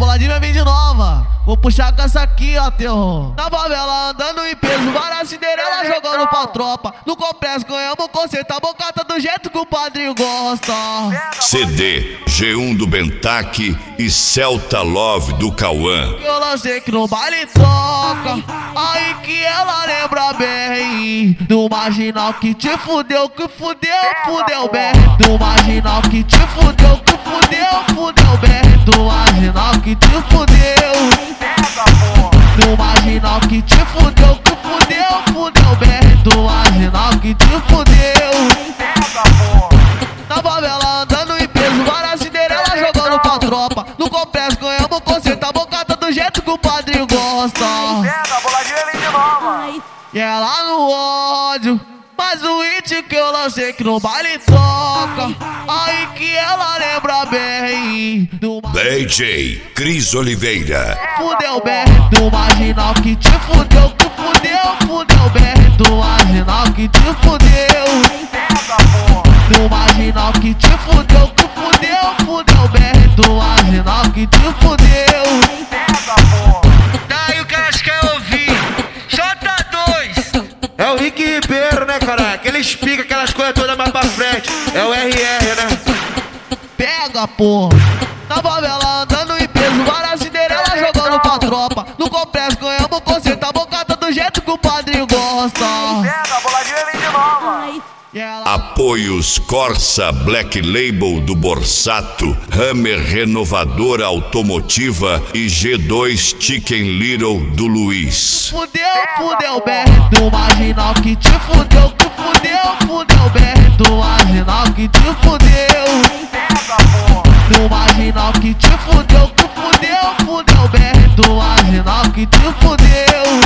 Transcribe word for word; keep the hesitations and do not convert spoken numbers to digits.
boladinha vai vir de nova. Vou puxar com essa aqui, ó, terror. Na favela andando em peso, várias Cinderela jogando pra tropa. No complexo ganhamos conceito, a bocata do jeito que o padrinho gosta. C D G um do Bentaque e Celta Love do Cauã. Eu lancei que no baile toca, aí que ela lembra bem do marginal que te fudeu, que fudeu, fudeu bem. Do marginal que te fudeu, que fudeu, fudeu bem. Do marginal que te fudeu, do marginal que te fudeu, que fudeu, fudeu bem. Do marginal que te fudeu. Na favela andando em peso, várias Cinderela jogando pra tropa. No complexo ganhamos conceito, a bocata do jeito que o padrinho gosta. Pega, a boladinha vem de nova. E ela no ódio, mas o hit que eu lancei que no baile toca, aí que ela lembra bem do D J Cris Oliveira. fudeu bem. Do marginal que te fudeu, que fudeu, fudeu bem. Do marginal que te fudeu, do marginal que te fudeu, que fudeu, fudeu bem. Do marginal que te fudeu. Daí o que elas querem ouvir? J dois. É o Rick Ribeiro, né, cara? Aqueles pica, aquelas coisas todas mais pra frente. É o R R, né? Pega, porra. Na favela andando em peso, várias Cinderela jogando pra tropa. No complexo ganhamos conceito, a bocata do jeito que o padrinho gosta. Pega, a boladinha vem de nova. E ela... Apoios Corsa Black Label do Borsato, Hammer Renovadora Automotiva e G dois Chicken Little do Luiz. Fudeu, fudeu bem. Do marginal que te fudeu, que fudeu, fudeu bem. Do marginal que te fudeu, do marginal que te fudeu, que fudeu, fudeu bem. Do marginal que te fudeu.